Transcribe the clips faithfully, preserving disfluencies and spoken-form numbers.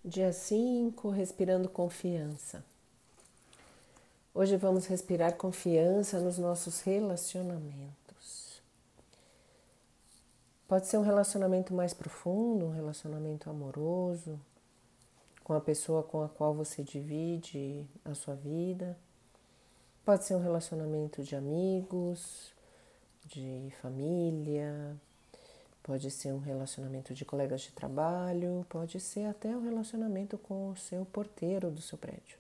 Dia cinco, respirando confiança. Hoje vamos respirar confiança nos nossos relacionamentos. Pode ser um relacionamento mais profundo, um relacionamento amoroso, com a pessoa com a qual você divide a sua vida. Pode ser um relacionamento de amigos, de família, pode ser um relacionamento de colegas de trabalho, pode ser até um relacionamento com o seu porteiro do seu prédio.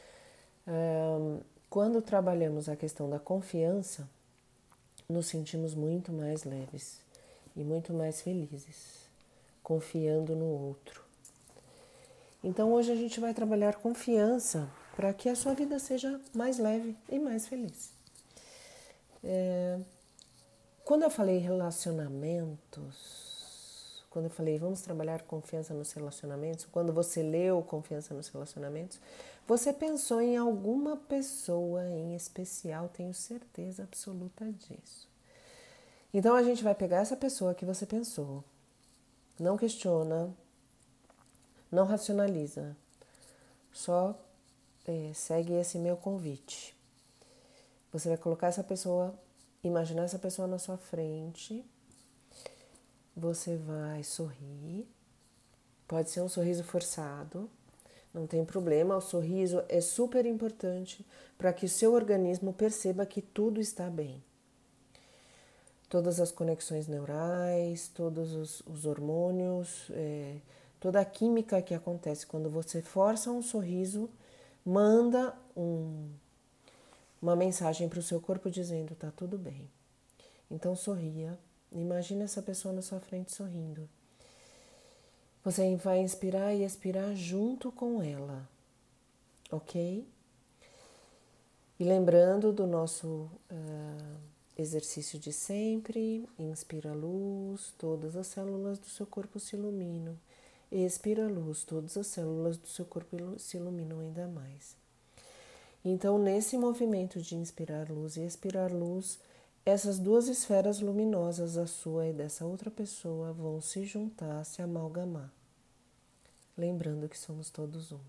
Quando trabalhamos a questão da confiança, nos sentimos muito mais leves e muito mais felizes, confiando no outro. Então hoje a gente vai trabalhar confiança para que a sua vida seja mais leve e mais feliz. É... Quando eu falei relacionamentos, quando eu falei vamos trabalhar confiança nos relacionamentos, quando você leu confiança nos relacionamentos, você pensou em alguma pessoa em especial, tenho certeza absoluta disso. Então a gente vai pegar essa pessoa que você pensou, não questiona, não racionaliza, só é, segue esse meu convite. Você vai colocar essa pessoa, imaginar essa pessoa na sua frente, você vai sorrir, pode ser um sorriso forçado, não tem problema, o sorriso é super importante para que o seu organismo perceba que tudo está bem. Todas as conexões neurais, todos os, os hormônios, é, toda a química que acontece quando você força um sorriso, manda um, uma mensagem para o seu corpo dizendo tá tudo bem. Então sorria, imagine essa pessoa na sua frente sorrindo. Você vai inspirar e expirar junto com ela, ok? E lembrando do nosso uh, exercício de sempre, inspira a luz, todas as células do seu corpo se iluminam. Expira a luz, todas as células do seu corpo se iluminam ainda mais. Então, nesse movimento de inspirar luz e expirar luz, essas duas esferas luminosas, a sua e dessa outra pessoa, vão se juntar, se amalgamar. Lembrando que somos todos um.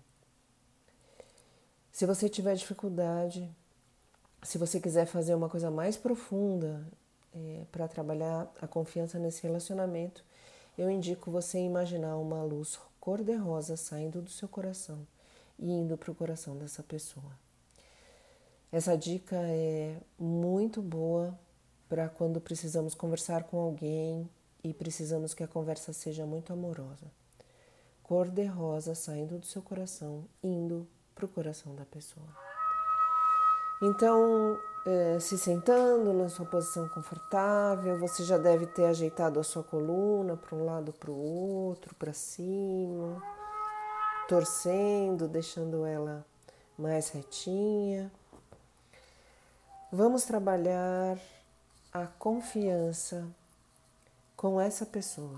Se você tiver dificuldade, se você quiser fazer uma coisa mais profunda é, para trabalhar a confiança nesse relacionamento, eu indico você imaginar uma luz cor-de-rosa saindo do seu coração e indo para o coração dessa pessoa. Essa dica é muito boa para quando precisamos conversar com alguém e precisamos que a conversa seja muito amorosa. Cor-de-rosa saindo do seu coração, indo para o coração da pessoa. Então, eh, se sentando na sua posição confortável, você já deve ter ajeitado a sua coluna para um lado, para o outro, para cima, torcendo, deixando ela mais retinha. Vamos trabalhar a confiança com essa pessoa.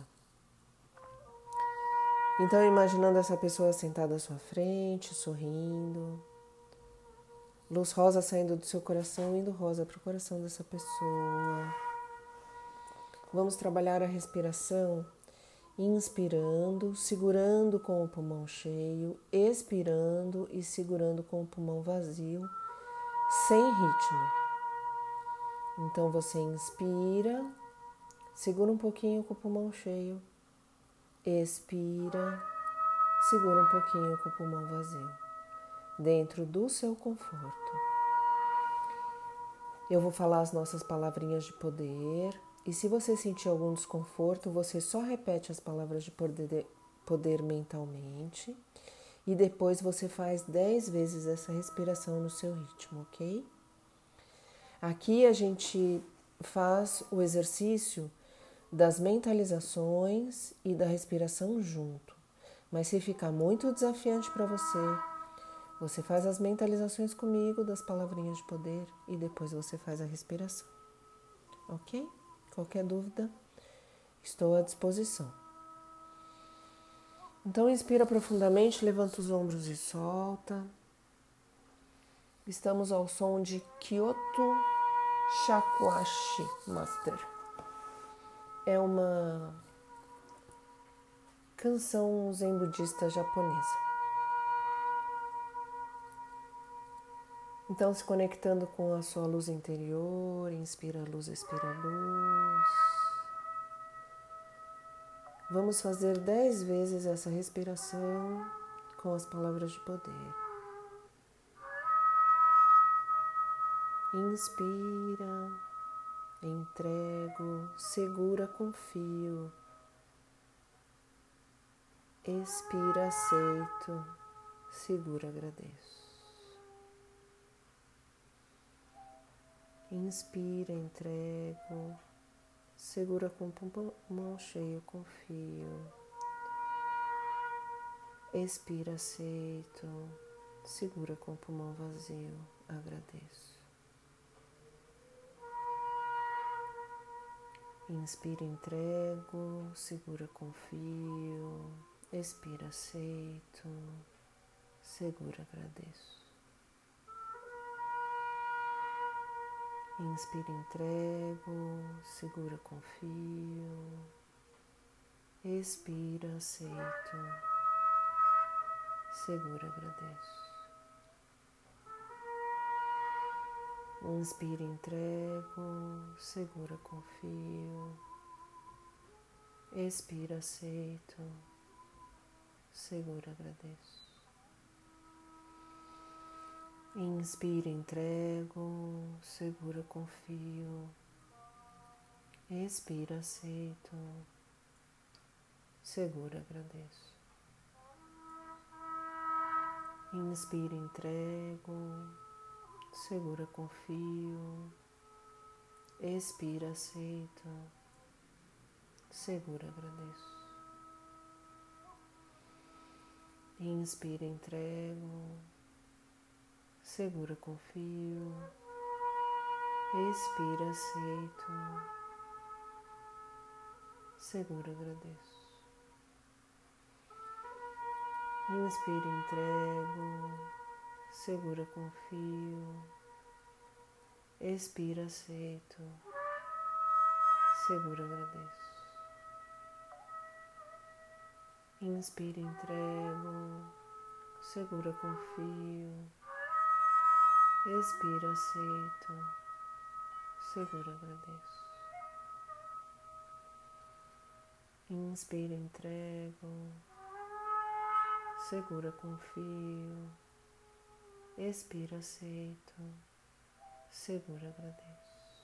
Então, imaginando essa pessoa sentada à sua frente, sorrindo, luz rosa saindo do seu coração, indo rosa para o coração dessa pessoa. Vamos trabalhar a respiração, inspirando, segurando com o pulmão cheio, expirando e segurando com o pulmão vazio, sem ritmo. Então você inspira, segura um pouquinho com o pulmão cheio, expira, segura um pouquinho com o pulmão vazio, dentro do seu conforto. Eu vou falar as nossas palavrinhas de poder e se você sentir algum desconforto, você só repete as palavras de poder, poder mentalmente e depois você faz dez vezes essa respiração no seu ritmo, ok? Aqui a gente faz o exercício das mentalizações e da respiração junto. Mas se ficar muito desafiante para você, você faz as mentalizações comigo das palavrinhas de poder e depois você faz a respiração. Ok? Qualquer dúvida, estou à disposição. Então inspira profundamente, levanta os ombros e solta. Estamos ao som de Kyoto Shakuhachi Master. É uma Canção zen budista japonesa. Então, se conectando com a sua luz interior, inspira a luz, expira a luz. Vamos fazer dez vezes essa respiração com as palavras de poder. Inspira, entrego, segura, confio. Expira, aceito, segura, agradeço. Inspira, entrego, segura com pulmão cheio, confio. Expira, aceito, segura com pulmão vazio, agradeço. Inspira, entrego, segura, confio. Expira, aceito, segura, agradeço. Inspira, entrego, segura, confio. Expira, aceito, segura, agradeço. Inspira, entrego, segura, confio. Expira, aceito, segura, agradeço. Inspira, entrego, segura, confio. Expira, aceito, segura, agradeço. Inspira, entrego, segura, confio. Expira, aceito, segura, agradeço. Inspira, entrego, segura, confio. Expira, aceito, segura, agradeço. Inspira, entrego, segura, confio. Expira, aceito, segura, agradeço. Inspira, entrego, segura, confio. Expira, aceito, segura, agradeço. Inspira, entrego, segura, confio. Expira, aceito, segura, agradeço.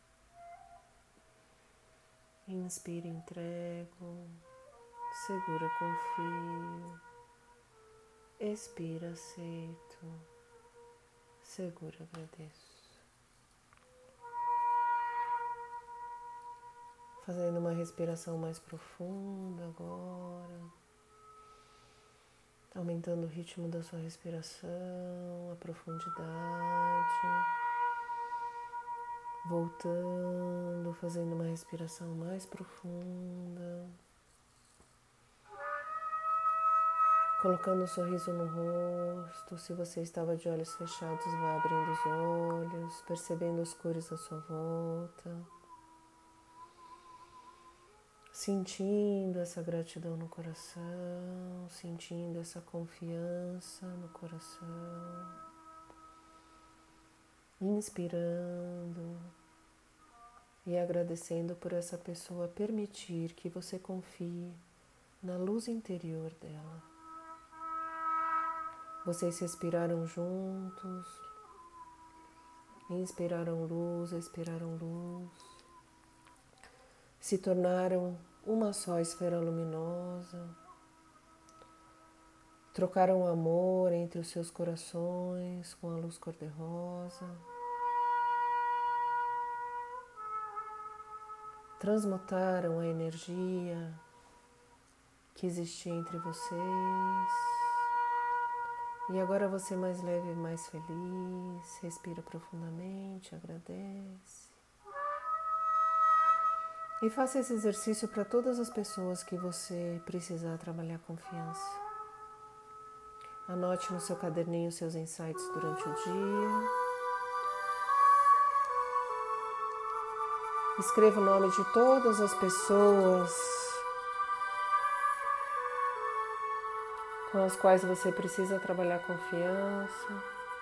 Inspira, entrego, segura, confio. Expira, aceito, segura, agradeço. Fazendo uma respiração mais profunda agora. Aumentando o ritmo da sua respiração, a profundidade. Voltando, fazendo uma respiração mais profunda. Colocando um sorriso no rosto. Se você estava de olhos fechados, vá abrindo os olhos, percebendo as cores à sua volta. Sentindo essa gratidão no coração, sentindo essa confiança no coração. Inspirando e agradecendo por essa pessoa permitir que você confie na luz interior dela. Vocês respiraram juntos, inspiraram luz, expiraram luz, se tornaram uma só esfera luminosa, trocaram amor entre os seus corações com a luz cor-de-rosa, transmutaram a energia que existia entre vocês. E agora você mais leve e mais feliz, respira profundamente, agradece. E faça esse exercício para todas as pessoas que você precisar trabalhar confiança. Anote no seu caderninho seus insights durante o dia. Escreva o nome de todas as pessoas com as quais você precisa trabalhar confiança.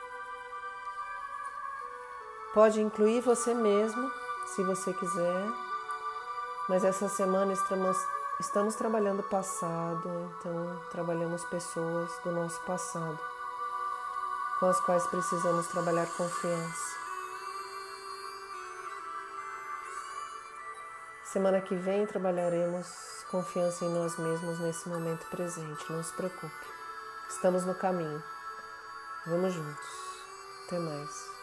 Pode incluir você mesmo, se você quiser, mas essa semana estamos, estamos trabalhando o passado, então trabalhamos pessoas do nosso passado, com as quais precisamos trabalhar confiança. Semana que vem trabalharemos confiança em nós mesmos nesse momento presente, não se preocupe. Estamos no caminho. Vamos juntos. Até mais.